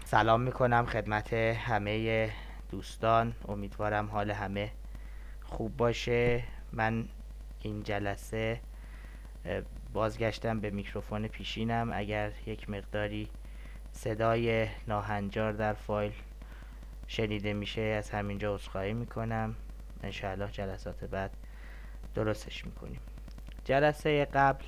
سلام میکنم خدمت همه دوستان. امیدوارم حال همه خوب باشه. من این جلسه بازگشتم به میکروفون پیشینم. اگر یک مقداری صدای ناهنجار در فایل شنیده میشه از همینجا عذرخواهی میکنم. انشاءالله جلسات بعد درستش میکنیم. جلسه قبل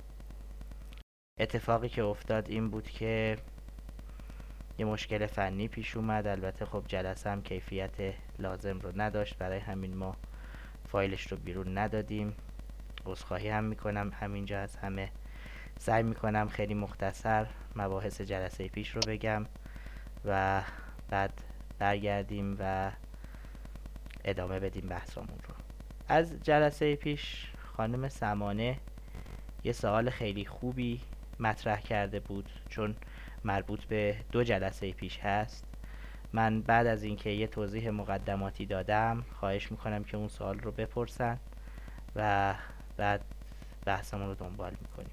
اتفاقی که افتاد این بود که یه مشکل فنی پیش اومد. البته خب جلسه هم کیفیت لازم رو نداشت، برای همین ما فایلش رو بیرون ندادیم. عذرخواهی هم میکنم همینجا از همه. سعی میکنم خیلی مختصر مباحث جلسه پیش رو بگم و بعد برگردیم و ادامه بدیم بحثمون رو. از جلسه پیش خانم سمانه یه سوال خیلی خوبی مطرح کرده بود، چون مربوط به 2 جلسه پیش هست. من بعد از اینکه یه توضیح مقدماتی دادم خواهش میکنم که اون سوال رو بپرسن و بعد بحثمون رو دنبال میکنیم.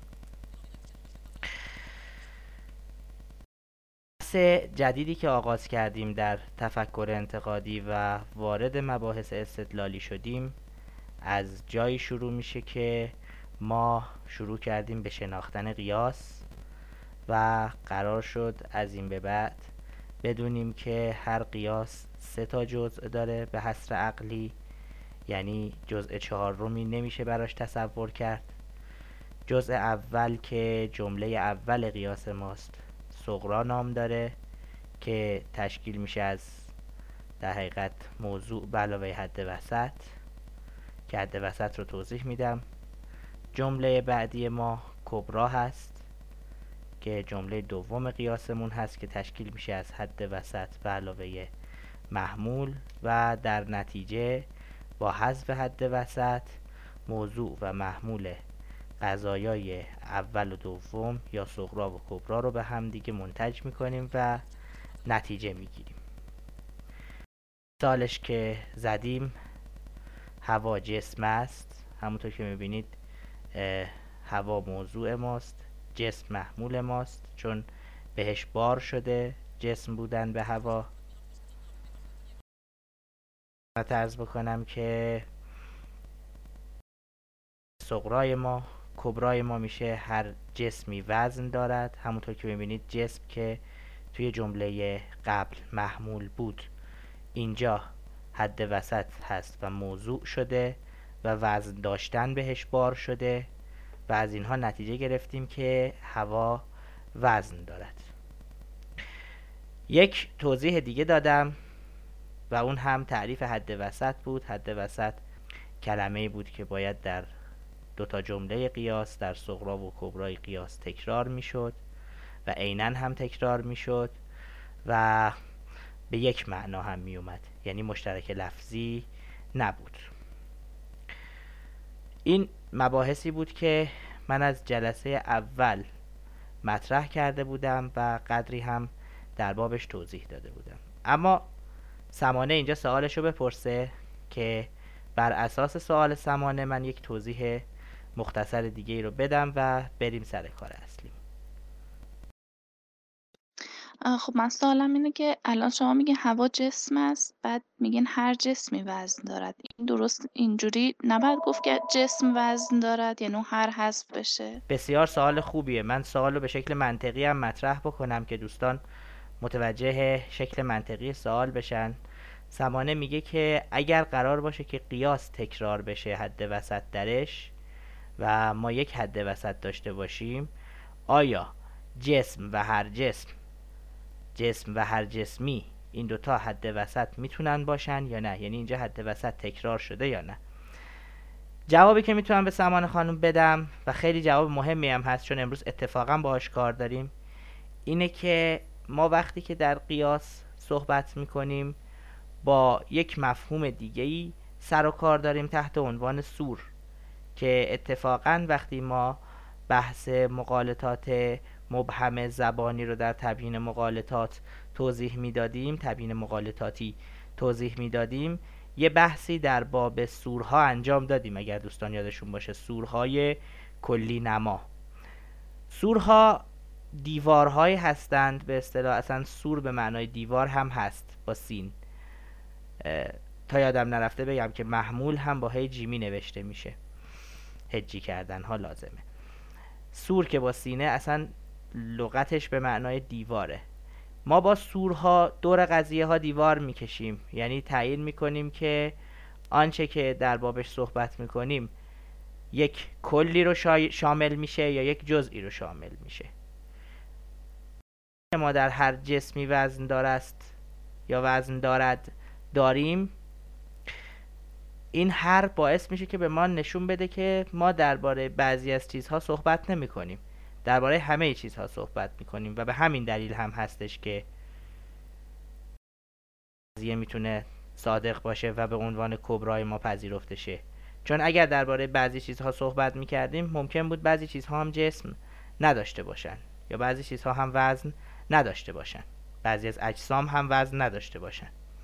بحث جدیدی که آغاز کردیم در تفکر انتقادی و وارد مباحث استدلالی شدیم از جایی شروع میشه که ما شروع کردیم به شناختن قیاس و قرار شد از این به بعد بدونیم که هر قیاس 3 تا جزء داره به حصر عقلی، یعنی جزء 4می نمیشه براش تصور کرد. جزء اول که جمله اول قیاس ماست صغرا نام داره که تشکیل میشه از در حقیقت موضوع به علاوه حد وسط که حد وسط رو توضیح میدم. جمله بعدی ما کبرا هست که جمله دوم قیاسمون هست که تشکیل میشه از حد وسط به علاوه محمول و در نتیجه با حذف حد وسط موضوع و محمول قضایای اول و دوم یا صغرا و کبرا رو به هم دیگه منتج میکنیم و نتیجه میگیریم. مثالش که زدیم هوا جسم است. همونطور که میبینید هوا موضوع ماست، جسم محمول ماست، چون بهش بار شده جسم بودن به هوا. من عرض بکنم که صغرای ما کبرای ما میشه هر جسمی وزن دارد. همونطور که میبینید جسم که توی جمله قبل محمول بود اینجا حد وسط هست و موضوع شده و وزن داشتن بهش بار شده و از اینها نتیجه گرفتیم که هوا وزن دارد. یک توضیح دیگه دادم و اون هم تعریف حد وسط بود. حد وسط کلمه‌ای بود که باید در 2 تا جمله قیاس در صغرا و کبرای قیاس تکرار میشد و عیناً هم تکرار میشد و به یک معنا هم می اومد، یعنی مشترک لفظی نبود. این مباحثی بود که من از جلسه اول مطرح کرده بودم و قدری هم در بابش توضیح داده بودم. اما سمانه اینجا سوالش رو بپرسه که بر اساس سوال سمانه من یک توضیح مختصر دیگه رو بدم و بریم سر کار اصلی. خب من سوالم اینه که الان شما میگین هوا جسم است، بعد میگین هر جسمی وزن دارد. این درست اینجوری نباید گفت که جسم وزن دارد، یعنی هر حذف بشه؟ بسیار سوال خوبیه. من سوال رو به شکل منطقی هم مطرح بکنم که دوستان متوجه شکل منطقی سوال بشن. سمانه میگه که اگر قرار باشه که قیاس تکرار بشه حد وسط درش و ما یک حد وسط داشته باشیم، آیا جسم و هر جسمی این 2 تا حد وسط میتونن باشن یا نه؟ یعنی اینجا حد وسط تکرار شده یا نه؟ جوابی که میتونم به سمانه خانم بدم و خیلی جواب مهمی هم هست چون امروز اتفاقا باهاش کار داریم اینه که ما وقتی که در قیاس صحبت میکنیم با یک مفهوم دیگه‌ای سر و کار داریم تحت عنوان سور، که اتفاقا وقتی ما بحث مغالطات مبهم زبانی رو در تبیین مغالطات توضیح میدادیم، تبیین مغالطاتی توضیح میدادیم، یه بحثی در باب سورها انجام دادیم. اگر دوستان یادشون باشه سورهای کلی نما. سورها دیوارهایی هستند، به اصطلاح اصلا سور به معنای دیوار هم هست با سین. تا یادم نرفته بگم که محمول هم با هی جیمی نوشته میشه، هجی کردن ها لازمه. سور که با سینه اصلا لغتش به معنای دیواره. ما با سورها دور قضیه ها دیوار میکشیم، یعنی تعیین میکنیم که آنچه که در بابش صحبت میکنیم یک کلی رو شامل میشه یا یک جزئی رو شامل میشه. ما در هر جسمی وزن دارست یا وزن دارد داریم، این هر باعث میشه که به ما نشون بده که ما درباره بعضی از چیزها صحبت نمی کنیم، درباره همه چیزها صحبت میکنیم و به همین دلیل هم هستش که قضیه میتونه صادق باشه و به عنوان کبرای ما پذیرفته شه. چون اگر درباره بعضی چیزها صحبت میکردیم ممکن بود بعضی چیزها هم جسم نداشته باشن یا بعضی چیزها هم وزن نداشته باشن، بعضی از اجسام هم وزن نداشته باشن.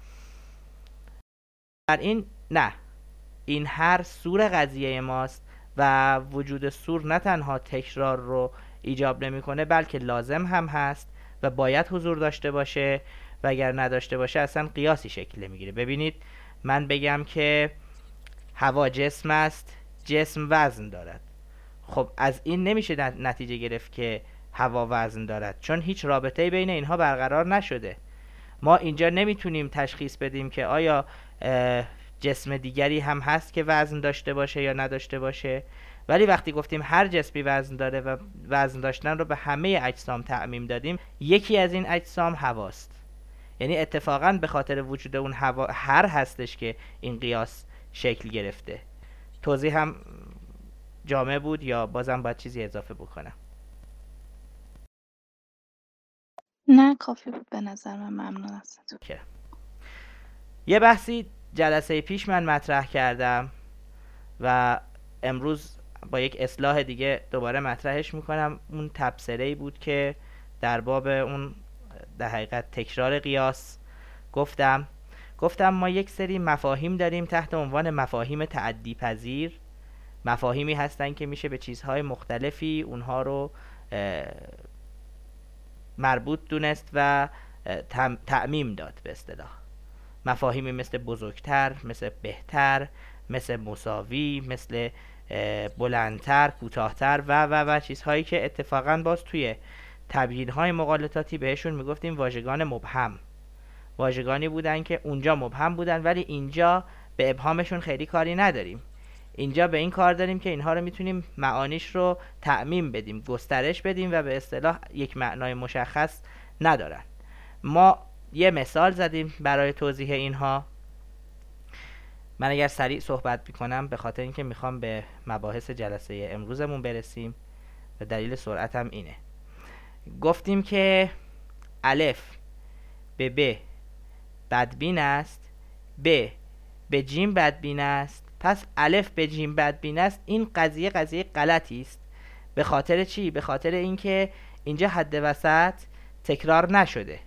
در این نه، این هر سور قضیه ماست و وجود سور نه تنها تکرار رو ایجاب نمیکنه بلکه لازم هم هست و باید حضور داشته باشه و اگر نداشته باشه اصلا قیاسی شکل نمیگیره. ببینید من بگم که هوا جسم است، جسم وزن دارد، خب از این نمیشه نتیجه گرفت که هوا وزن دارد، چون هیچ رابطه‌ای بین اینها برقرار نشده. ما اینجا نمیتونیم تشخیص بدیم که آیا جسم دیگری هم هست که وزن داشته باشه یا نداشته باشه، ولی وقتی گفتیم هر جسمی وزن داره و وزن داشتن رو به همه اجسام تعمیم دادیم، یکی از این اجسام هواست. یعنی اتفاقا به خاطر وجود اون هوا هر هستش که این قیاس شکل گرفته. توضیح هم جامع بود یا بازم باید چیزی اضافه بکنم؟ نه کافی بود به نظر من. ممنون ازتون. یه بحثی جلسه پیش من مطرح کردم و امروز با یک اصلاح دیگه دوباره مطرحش میکنم. اون تبصره‌ای بود که در باب اون در حقیقت تکرار قیاس گفتم ما یک سری مفاهیم داریم تحت عنوان مفاهیم تعدی پذیر. مفاهیمی هستن که میشه به چیزهای مختلفی اونها رو مربوط دونست و تعمیم داد. به اصطلاح مفاهیمی مثل بزرگتر، مثل بهتر، مثل مساوی، مثل بلندتر، کوتاهتر و چیزهایی که اتفاقا باز توی تبیین‌های مغالطاتی بهشون میگفتیم واژگان مبهم. واژگانی بودن که اونجا مبهم بودن ولی اینجا به ابهامشون خیلی کاری نداریم. اینجا به این کار داریم که اینها رو میتونیم معانیش رو تعمیم بدیم، گسترش بدیم و به اصطلاح یک معنای مشخص ندارن. ما یه مثال زدیم برای توضیح اینها. من اگر سریع صحبت میکنم به خاطر اینکه میخوام به مباحث جلسه امروزمون برسیم و دلیل سرعتم اینه. گفتیم که الف به ب بدبین است، ب به جیم بدبین است، پس الف به جیم بدبین است. این قضیه غلطی است. به خاطر چی؟ به خاطر اینکه اینجا حد وسط تکرار نشده.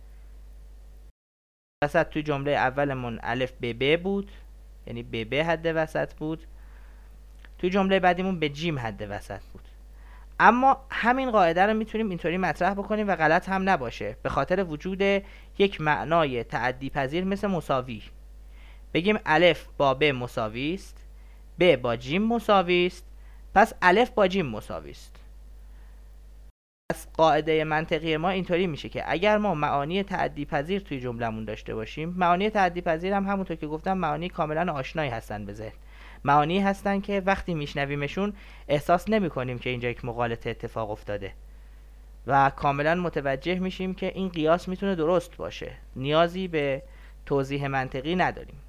وسط توی جمله اولمون الف به ب بود، یعنی به ب حد وسط بود. توی جمله بعدیمون به جیم حد وسط بود. اما همین قاعده رو میتونیم اینطوری مطرح بکنیم و غلط هم نباشه، به خاطر وجود یک معنای تعدی پذیر مثل مساوی. بگیم الف با ب مساوی است، ب با جیم مساوی است، پس الف با جیم مساوی است. پس قاعده منطقی ما اینطوری میشه که اگر ما معانی تعدی پذیر توی جملمون داشته باشیم، معانی تعدی پذیر هم همونطور که گفتم معانی کاملا آشنایی هستن به ذهن. معانی هستن که وقتی میشنویمشون احساس نمی کنیم که اینجا یک مغالطه اتفاق افتاده و کاملا متوجه میشیم که این قیاس میتونه درست باشه، نیازی به توضیح منطقی نداریم.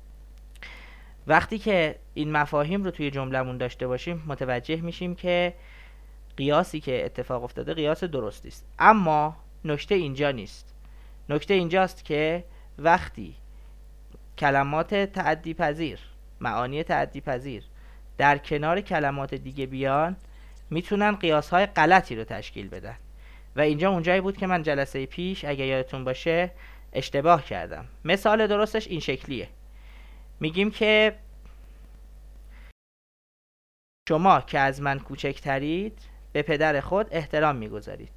وقتی که این مفاهیم رو توی جملمون داشته باشیم متوجه میشیم که قیاسی که اتفاق افتاده قیاس درستی است. اما نکته اینجا نیست. نکته اینجاست که وقتی کلمات تعدی پذیر، معانی تعدی پذیر در کنار کلمات دیگه بیان میتونن قیاس‌های غلطی رو تشکیل بدن و اینجا اونجایی بود که من جلسه پیش اگه یادتون باشه اشتباه کردم. مثال درستش این شکلیه. میگیم که شما که از من کوچکترید به پدر خود احترام میگذارید.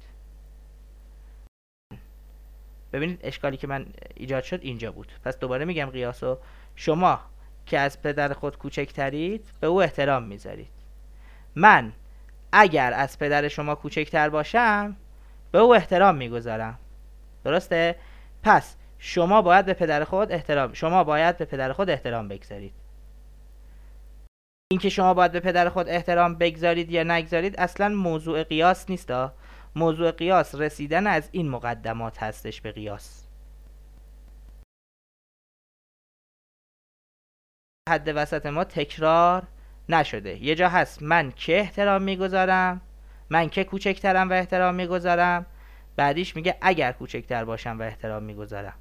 ببینید اشکالی که من ایجاد شد اینجا بود. پس دوباره میگم قیاسو، شما که از پدر خود کوچکترید به او احترام میذارید. من اگر از پدر شما کوچکتر باشم به او احترام میگذارم. درسته؟ پس شما باید به پدر خود احترام بگذارید. اینکه شما باید به پدر خود احترام بگذارید یا نگذارید اصلا موضوع قیاس نیست. موضوع قیاس رسیدن از این مقدمات هستش به قیاس. حد وسط ما تکرار نشده. یه جا هست من که احترام میگذارم، من که کوچکترم و احترام میگذارم، بعدیش میگه اگر کوچکتر باشم و احترام میگذارم.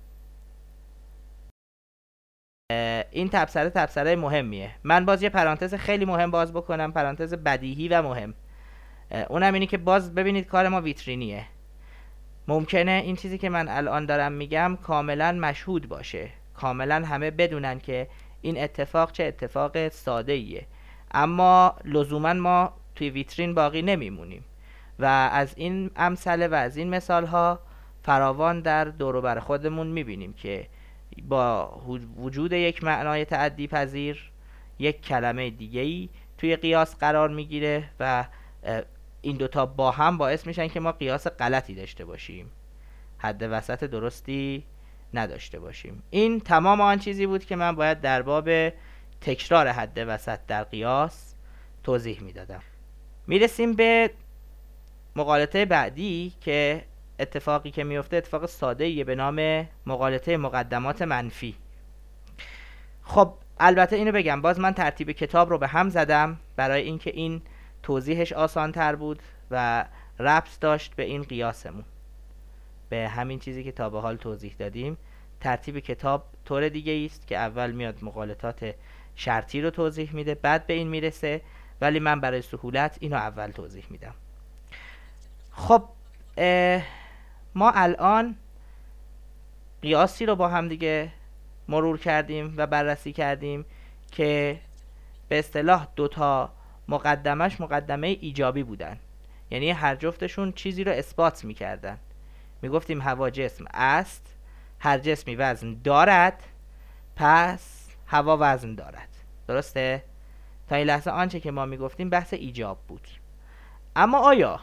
این تبصره مهمیه. من باز یه پرانتز خیلی مهم باز بکنم، پرانتز بدیهی و مهم. اونم اینی که باز ببینید کار ما ویترینیه. ممکنه این چیزی که من الان دارم میگم کاملا مشهود باشه، کاملا همه بدونن که این اتفاق چه اتفاق ساده ایه، اما لزوما ما توی ویترین باقی نمیمونیم و از این امثله و از این مثال ها فراوان در دور و بر خودمون میبینیم که با وجود یک معنای تعدی پذیر یک کلمه دیگه‌ای توی قیاس قرار میگیره و این دوتا با هم باعث میشن که ما قیاس غلطی داشته باشیم، حد وسط درستی نداشته باشیم. این تمام آن چیزی بود که من باید در باب تکرار حد وسط در قیاس توضیح میدادم. میرسیم به مغالطه بعدی که اتفاقی که میفته اتفاق ساده‌ایه به نام مغالطه مقدمات منفی. خب البته اینو بگم، باز من ترتیب کتاب رو به هم زدم برای اینکه این توضیحش آسان تر بود و ربط داشت به این قیاسمون، به همین چیزی که تا به حال توضیح دادیم. ترتیب کتاب طور دیگه است که اول میاد مغالطات شرطی رو توضیح میده، بعد به این میرسه، ولی من برای سهولت اینو اول توضیح میدم. خب ما الان قیاسی رو با هم دیگه مرور کردیم و بررسی کردیم که به اصطلاح دوتا مقدمش مقدمه ایجابی بودن، یعنی هر جفتشون چیزی رو اثبات میکردن. میگفتیم هوا جسم است، هر جسمی وزن دارد، پس هوا وزن دارد. درسته؟ تا این لحظه آنچه که ما میگفتیم بحث ایجاب بود. اما آیا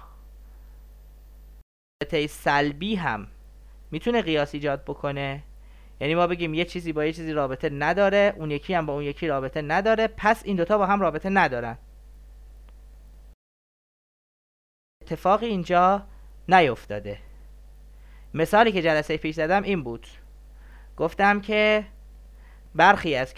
رابطه سلبی هم میتونه قیاس ایجاد بکنه؟ یعنی ما بگیم یه چیزی با یه چیزی رابطه نداره، اون یکی هم با اون یکی رابطه نداره، پس این دوتا با هم رابطه ندارن. اتفاقی اینجا نیفتاده. مثالی که جلسه پیش زدم این بود، گفتم که برخی از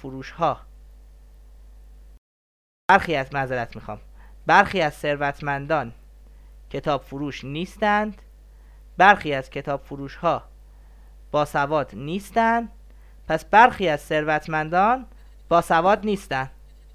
ثروتمندان کتاب فروش نیستند، برخی از کتاب فروش ها باسواد نیستند، پس برخی از ثروتمندان باسواد نیستند.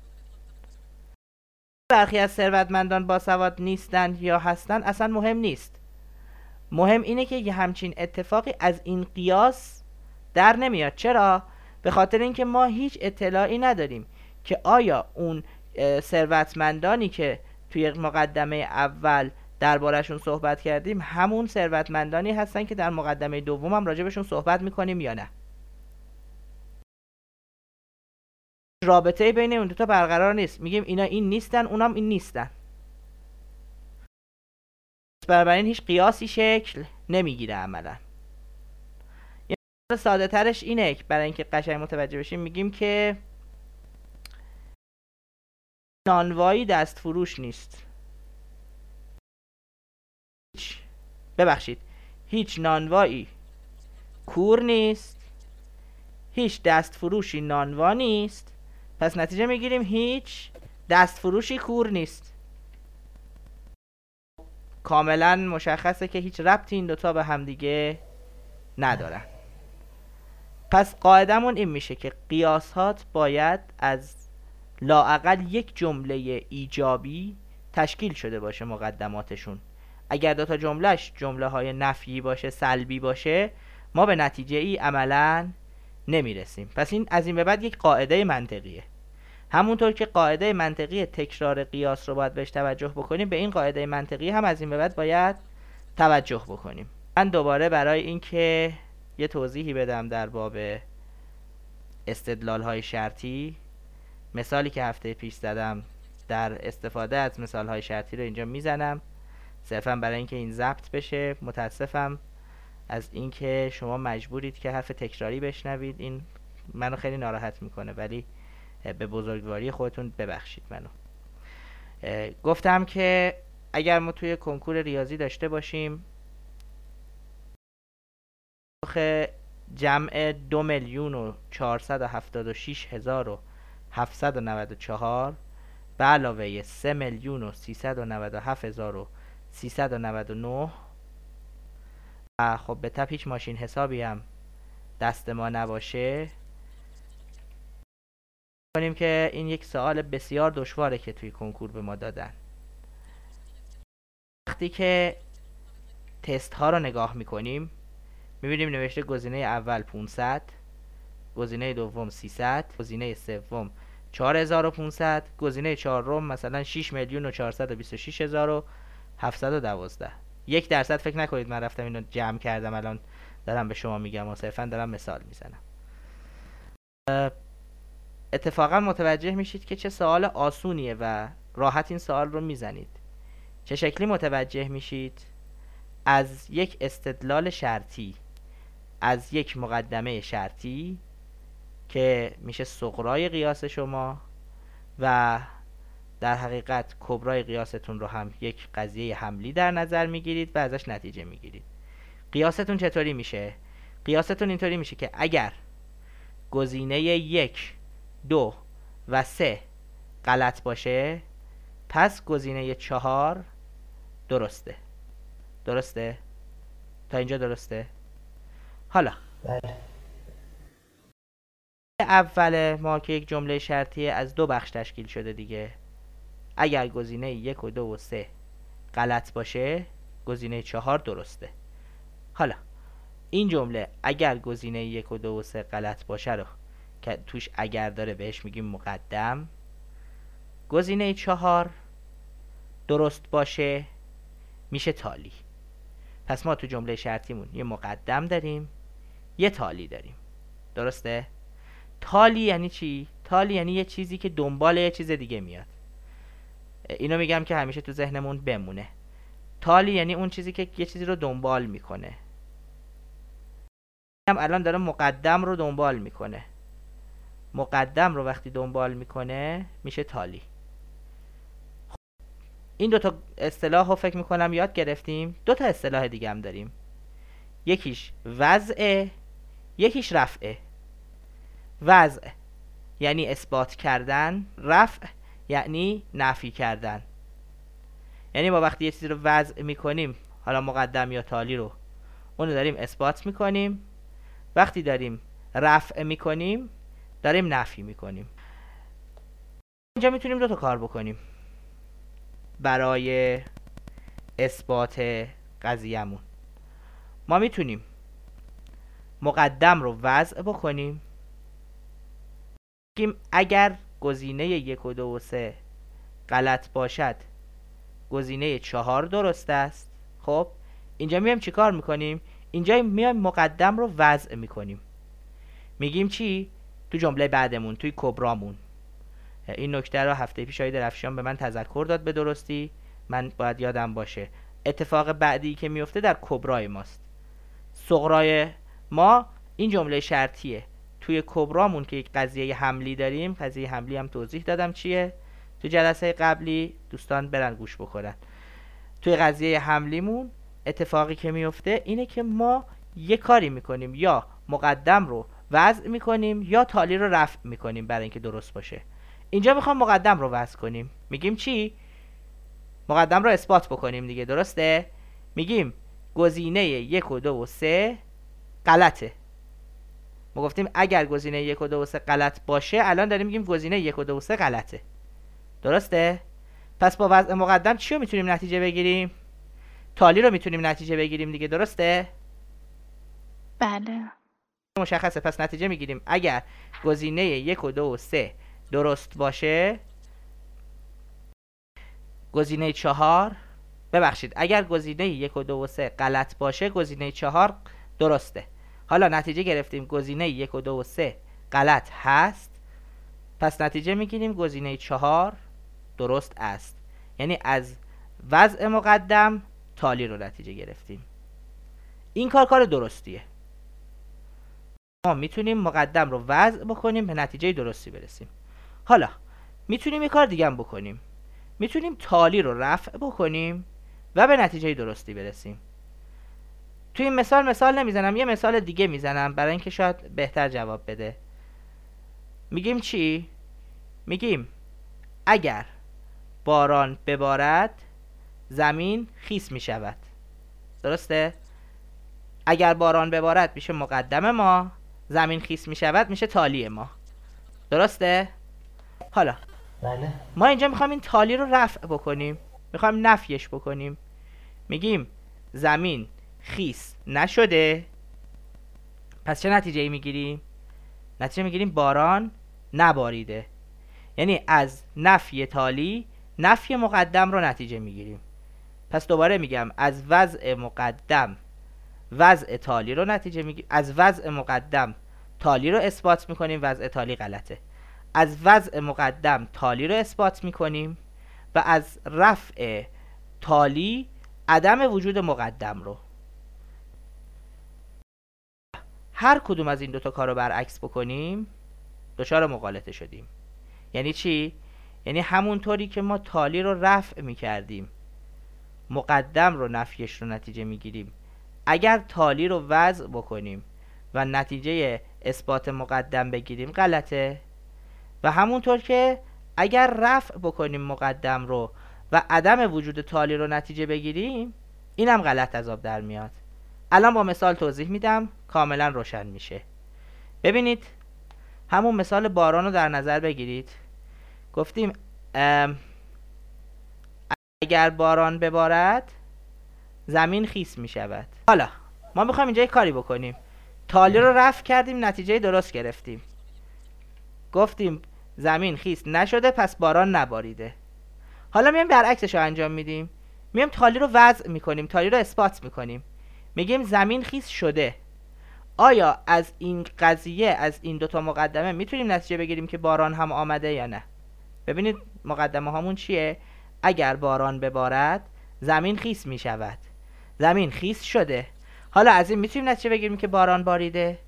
برخی از ثروتمندان باسواد نیستند یا هستند اصلا مهم نیست. مهم اینه که یه همچین اتفاقی از این قیاس در نمیاد. چرا؟ به خاطر اینکه ما هیچ اطلاعی نداریم که آیا اون ثروتمندانی که توی مقدمه اول درباره‌شون صحبت کردیم همون ثروتمندانی هستن که در مقدمه دوم هم راجبشون صحبت میکنیم یا نه. رابطه بین اون دوتا برقرار نیست، میگیم اینا این نیستن اونام این نیستن، بنابراین هیچ قیاسی شکل نمیگیره عملا. یه مثال ساده ترش اینه که برای اینکه قشنگ متوجه بشیم میگیم که نانوایی دست فروش نیست. هیچ نانوایی کور نیست، هیچ دست فروشی نانوا نیست، پس نتیجه میگیریم هیچ دست فروشی کور نیست. کاملا مشخصه که هیچ ربطی این دوتا به هم دیگه ندارن. پس قاعدمون این میشه که قیاسات باید از لااقل یک جمله ایجابی تشکیل شده باشه مقدماتشون. اگر دوتا جملهش جمله های نفیی باشه، سلبی باشه، ما به نتیجه ای عملا نمیرسیم. پس این از این به بعد یک قاعده منطقیه. همونطور که قاعده منطقی تکرار قیاس رو باید بهش توجه بکنیم، به این قاعده منطقی هم از این به بعد باید توجه بکنیم. من دوباره برای اینکه یه توضیحی بدم در باب استدلال‌های شرطی، مثالی که هفته پیش زدم در استفاده از مثال‌های شرطی رو اینجا میزنم، صرفا برای اینکه این ضبط بشه. متاسفم از اینکه شما مجبورید که حرف تکراری بشنوید، این منو خیلی ناراحت میکنه، ولی به بزرگواری خودتون ببخشید منو. گفتم که اگر ما توی کنکور ریاضی داشته باشیم جمع 2,476,794 به علاوه 3,397,399 و خب به تپ هیچ ماشین حسابی هم دست ما نباشه، کنیم که این یک سوال بسیار دشواره که توی کنکور به ما دادن. وقتی که تست ها رو نگاه میکنیم میبینیم نوشته گزینه اول 500، گزینه دوم 300، گزینه سوم 4500، گزینه چهارم مثلا 6,426,712. 1% فکر نکنید من رفتم اینو جمع کردم الان دارم به شما میگم، صرفا دارم مثال میزنم. اتفاقا متوجه میشید که چه سوال آسونیه و راحت این سوال رو میزنید. چه شکلی متوجه میشید؟ از یک استدلال شرطی، از یک مقدمه شرطی که میشه صغرای قیاس شما و در حقیقت کبرای قیاستون رو هم یک قضیه حملی در نظر میگیرید و ازش نتیجه میگیرید. قیاستون چطوری میشه؟ قیاستون اینطوری میشه که اگر گزینه 1 2 و 3 غلط باشه پس گزینه 4 درسته. درسته؟ تا اینجا درسته؟ حالا اول ما که یک جمله شرطیه از 2 بخش تشکیل شده دیگه. اگر گزینه 1 و 2 و 3 غلط باشه گزینه 4 درسته. حالا این جمله اگر گزینه 1 و 2 و 3 غلط باشه رو که توش اگر داره بهش میگیم مقدم، گزینه 4 درست باشه میشه تالی. پس ما تو جمله شرطیمون یه مقدم داریم یه تالی داریم. درسته؟ تالی یعنی چی؟ تالی یعنی یه چیزی که دنبال یه چیز دیگه میاد. اینو میگم که همیشه تو ذهنمون بمونه. تالی یعنی اون چیزی که یه چیزی رو دنبال میکنه. هم الان داره مقدم رو دنبال میکنه. مقدم رو وقتی دنبال میکنه میشه تالی. این دوتا اصطلاح رو فکر میکنم یاد گرفتیم. دوتا اصطلاح دیگه هم داریم. یکیش وضع، یکیش رفع. وضع یعنی اثبات کردن، رفع یعنی نفی کردن. یعنی ما وقتی یه چیزی رو وضع میکنیم، حالا مقدم یا تالی رو، اونو داریم اثبات میکنیم. وقتی داریم رفع میکنیم داریم نفی میکنیم. اینجا میتونیم دوتا کار بکنیم برای اثبات قضیه‌مون. ما میتونیم مقدم رو وضع بکنیم، بگیم اگر گزینه 1 و 2 و 3 غلط باشد گزینه 4 درست است. خب اینجا میایم چی کار میکنیم؟ اینجا میایم مقدم رو وضع میکنیم. میگیم چی؟ تو جمله بعدمون، توی کبرامون. این نکته رو هفته پیش آقای درفشان به من تذکر داد به درستی، من باید یادم باشه. اتفاق بعدی که میفته در کبرای ماست. صغرای ما این جمله شرطیه. توی کبرامون که یک قضیه حملی داریم، قضیه حملی هم توضیح دادم چیه تو جلسه قبلی، دوستان برن گوش بکنن. توی قضیه حملیمون اتفاقی که میفته اینه که ما یه کاری میکنیم، یا مقدم رو وضع میکنیم یا تالی رو رفع میکنیم برای اینکه درست باشه. اینجا میخوام مقدم رو وضع کنیم. میگیم چی؟ مقدم رو اثبات بکنیم دیگه. درسته؟ میگیم گزینه 1 و 2 و 3 غلطه. ما گفتیم اگر گزینه 1 و 2 و 3 غلط باشه، الان داریم میگیم گزینه 1 و 2 و 3 غلطه. درسته؟ پس با وضع مقدم چی رو میتونیم نتیجه بگیریم؟ تالی رو میتونیم نتیجه بگیریم دیگه. درسته؟ بله. مشخصه. پس نتیجه میگیریم اگر گزینه 1 و 2 و 3 درست باشه، گزینه 4 ببخشید اگر گزینه 1 و 2 و 3 غلط باشه گزینه 4 درسته. حالا نتیجه گرفتیم گزینه 1 و 2 و 3 غلط هست، پس نتیجه میگیریم گزینه 4 درست است. یعنی از وضع مقدم تالی رو نتیجه گرفتیم. این کار درستیه. ما میتونیم مقدم رو وضع بکنیم به نتیجه درستی برسیم. حالا میتونیم یه کار دیگه هم بکنیم. میتونیم تالی رو رفع بکنیم و به نتیجه درستی برسیم. توی این مثال نمیزنم، یه مثال دیگه میزنم برای اینکه شاید بهتر جواب بده. میگیم چی؟ میگیم اگر باران ببارد زمین خیس میشود. درسته؟ اگر باران ببارد میشه مقدم ما، زمین خیس میشود میشه تالی ما. درسته؟ حالا بله. ما اینجا میخوایم این تالی رو رفع بکنیم، میخوایم نفیش بکنیم. میگیم زمین خیس نشده، پس چه نتیجه ای میگیریم؟ نتیجه میگیریم باران نباریده. یعنی از نفی تالی نفی مقدم رو نتیجه میگیریم. پس دوباره میگم از وضع مقدم وضع تالی رو نتیجه میگیریم، از وضع مقدم تالی رو اثبات میکنیم، وضع تالی غلطه. از وضع مقدم تالی رو اثبات میکنیم و از رفع تالی عدم وجود مقدم رو. هر کدوم از این دوتا کار رو برعکس بکنیم دچار مغالطه شدیم. یعنی چی؟ یعنی همونطوری که ما تالی رو رفع میکردیم مقدم رو نفیش رو نتیجه میگیریم، اگر تالی رو وضع بکنیم و نتیجه اثبات مقدم بگیریم غلطه. و همونطور که اگر رفع بکنیم مقدم رو و عدم وجود تالی رو نتیجه بگیریم اینم غلط از آب در میاد. الان با مثال توضیح میدم کاملا روشن میشه. ببینید همون مثال باران رو در نظر بگیرید. گفتیم اگر باران ببارد زمین خیس میشود. حالا ما میخوایم اینجا یک کاری بکنیم. تالی رو رفع کردیم، نتیجه درست گرفتیم. گفتیم زمین خیس نشده پس باران نباریده. حالا میایم برعکسش رو انجام میدیم. میایم تالی رو وضع میکنیم، تالی رو اثبات میکنیم. میگیم زمین خیس شده. آیا از این قضیه، از این دوتا مقدمه میتونیم نتیجه بگیریم که باران هم آمده یا نه؟ ببینید مقدمه هامون چیه؟ اگر باران ببارد زمین خیس میشود. زمین خیس شده. حالا از این میتونیم نتیجه بگیریم که باران باریده؟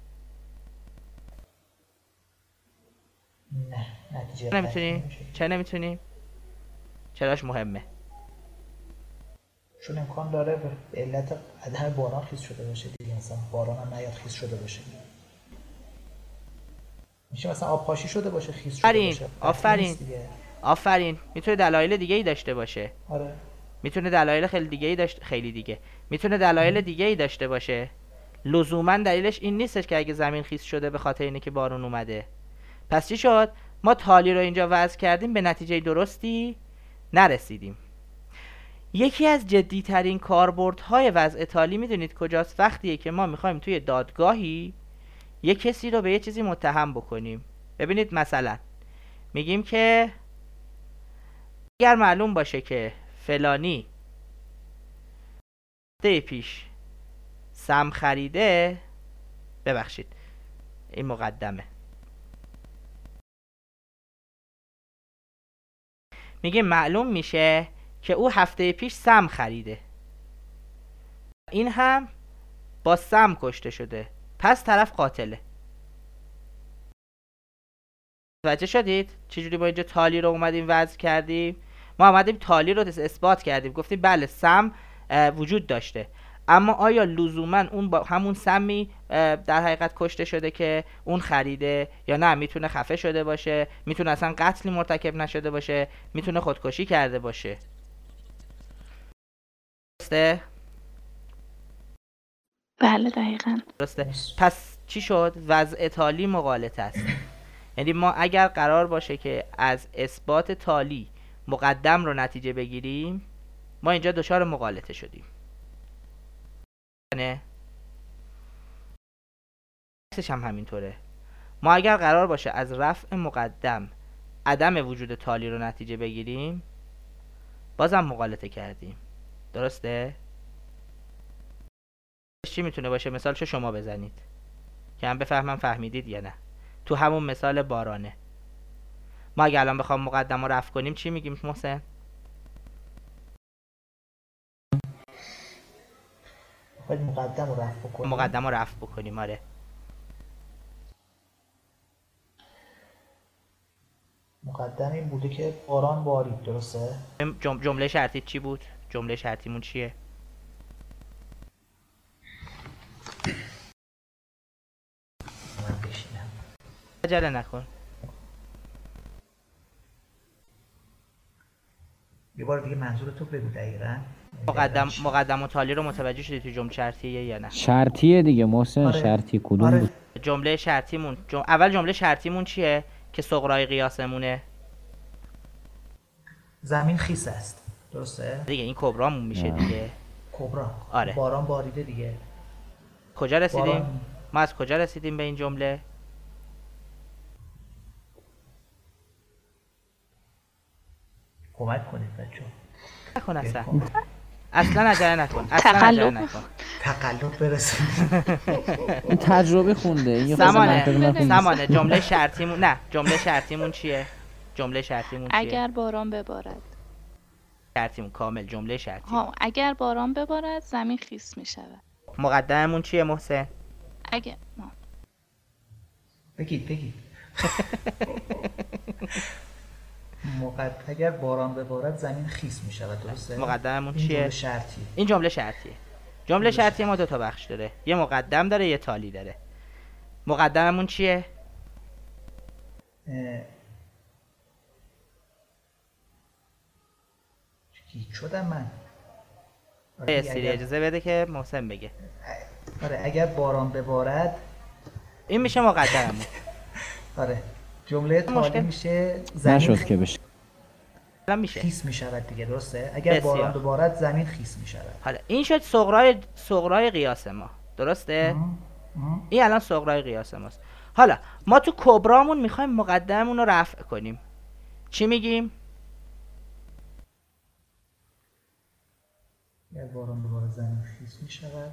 نه، نتیجه نمیتونیم. چه نمیتونیم؟ چراش مهمه؟ چون امکان داره به علت عدم باران خیس شده باشه دیگه. مثلا باران هم نیاد خیس شده باشه. میشه مثلا آب پاشی شده باشه خیس شده باشه. آفرین. میتونه دلایل دیگه ای داشته باشه. آره. میتونه دلایل میتونه دلایل دیگه ای داشته باشه. لزوما دلیلش این نیستش که اگه زمین خیس شده به خاطر اینه که بارون اومده. پس چی شد؟ ما تالی رو اینجا وضع کردیم به نتیجه درستی نرسیدیم. یکی از جدی‌ترین کاربردهای وضع تالی میدونید کجاست؟ وقتیه که ما میخوایم توی دادگاهی یه کسی رو به یه چیزی متهم بکنیم. ببینید مثلا میگیم که اگر معلوم باشه که فلانی هفته پیش سم خریده، ببخشید این مقدمه، میگه معلوم میشه که او هفته پیش سم خریده، این هم با سم کشته شده، پس طرف قاتله. متوجه شدید چجوری با اینجا تالی رو اومدیم وضع کردیم؟ ما اومدیم تالی رو اثبات کردیم، گفتیم بله سم وجود داشته، اما آیا لزوما اون با همون سمی در حقیقت کشته شده که اون خریده یا نه؟ میتونه خفه شده باشه، میتونه اصلا قتلی مرتکب نشده باشه، میتونه خودکشی کرده باشه. درسته؟ بله دقیقاً. درسته. پس چی شد؟ وضع تالی مغالطه است. یعنی ما اگر قرار باشه که از اثبات تالی مقدم رو نتیجه بگیریم ما اینجا دچار مغالطه شدیم. نه؟ عکسش هم همینطوره. ما اگر قرار باشه از رفع مقدم عدم وجود تالی رو نتیجه بگیریم بازم مغالطه کردیم. درسته؟ چی میتونه باشه؟ مثالشو شما بزنید که هم بفهمم فهمیدید یا نه. تو همون مثال بارانه ما اگه الان بخوام مقدم رو رفع کنیم چی میگیم محسن؟ باید مقدم رو رفع بکنیم. مقدم رو رفع بکنیم. آره. مقدم این بوده که باران بارید. درسته؟ جمله شرطی چی بود؟ جمله شرطیمون چیه؟ من بشینم. عجله نکن. یه بار دیگه منظور تو بگو دقیقاً. مقدم و تالی رو متوجه شدی تو جمله شرطیه یا نه؟ شرطیه دیگه محسن. آره. شرطی کدوم آره. بود؟ جمله شرطیمون اول جمله شرطیمون چیه که صغرای قیاسمونه؟ زمین خیس است. درسته؟ دیگه این کبرامون میشه دیگه. کبرا. آره. باران باریده دیگه. کجا رسیدیم؟ باران. ما از کجا رسیدیم به این جمله؟ کمک کنید بچه. نکن اصلا عجله نکن. اصلا عجله نکن. تقلب برسید. این تجربه خونده. این سمانه جمله شرطیمون نه. جمله شرطیمون چیه؟ جمله شرطیمون چیه؟ اگر باران ببارد. شرطیمون کامل جمله شرطی. اگر باران ببارد زمین خیس می شود. مقدممون چیه محسن؟ بگید. اگر باران ببارد زمین خیس می شود. درسته؟ مقدممون این چیه؟ جمله شرطی. این جمله شرطیه. جمله شرطی ما دو تا بخش داره. یه مقدم داره، یه تالی داره. مقدممون چیه؟ گیج شدم من. سیری اجازه بده که محسن بگه. آره اگر باران ببارد این میشه مقدممون. آره جمله تالی میشه نشد که بشه. میشه خیس میشود دیگه. درسته؟ اگر باران ببارد زمین خیس میشود. حالا این شد صغرای قیاس ما. درسته؟ این الان صغرای قیاس ماست. حالا ما تو کبرامون میخوایم مقدممون رو رفع کنیم. چی میگیم؟ اگر باران ببارد زمین خیس میشود.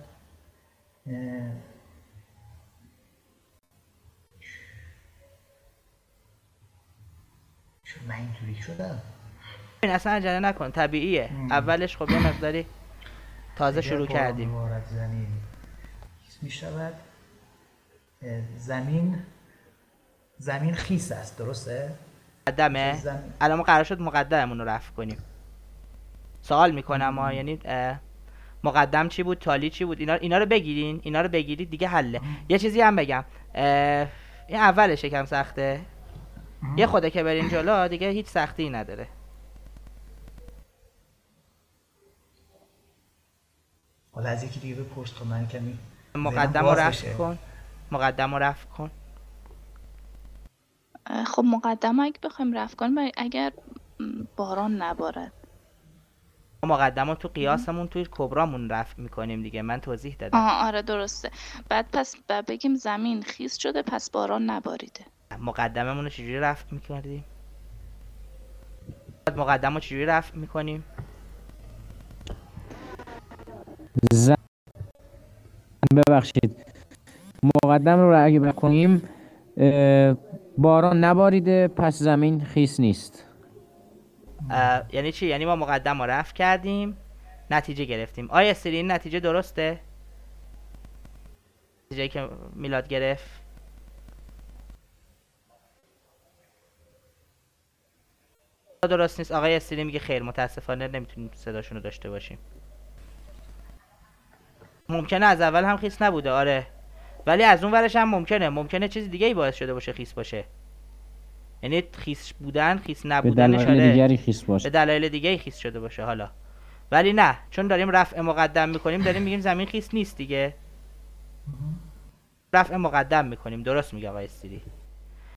چون من اینجوری شدم. این اصلا عجله نکن، طبیعیه. اولش خب یه مقداری تازه شروع کردیم. اگر باران ببارد زمین خیس میشود. زمین خیس است. درسته؟ مقدمه؟ الان ما قرار شد مقدممون رو رفع کنیم. سوال میکنم یعنی مقدم چی بود؟ تالی چی بود؟ اینا رو بگیرین. اینا رو بگیرید دیگه حله. یه چیزی هم بگم. این اولش یکم سخته. یه خوده که برین جلو دیگه هیچ سختی نداره. حالا از یکی دیگه بپرس که من کمی مقدم رو رفع کن. مقدم رو رفع کن. خب مقدم اگه بخوایم رفع کنیم اگر باران نبارد. مقدم رو تو قیاسمون توی کبرامون رفع میکنیم دیگه. من توضیح دادم. آره درسته. بعد پس بگیم زمین خیس شده پس باران نباریده. مقدممون رو چجوری رفع میکردیم؟ مقدم رو چجوری رفع میکنیم؟ ببخشید مقدم رو اگه بکنیم باران نباریده پس زمین خیس نیست. یعنی چی؟ یعنی ما مقدم رو رفع کردیم نتیجه گرفتیم. آیا سری این نتیجه درسته؟ نتیجه که میلاد گرفت درست نیست. آقای استری میگه خیر، متاسفانه نمیتونیم صداشون رو داشته باشیم. ممکنه از اول هم خیس نبوده. آره ولی از اون ورش هم ممکنه چیز دیگه ای باعث شده باشه خیس باشه. یعنی خیس بودن خیس نبودن به دلایل دیگری خیس باشه. به دلایل دیگه خیس شده باشه. حالا ولی نه، چون داریم رفع مقدم میکنیم داریم میگیم زمین خیس نیست دیگه. رفع مقدم میکنیم. درست میگه آقای استری.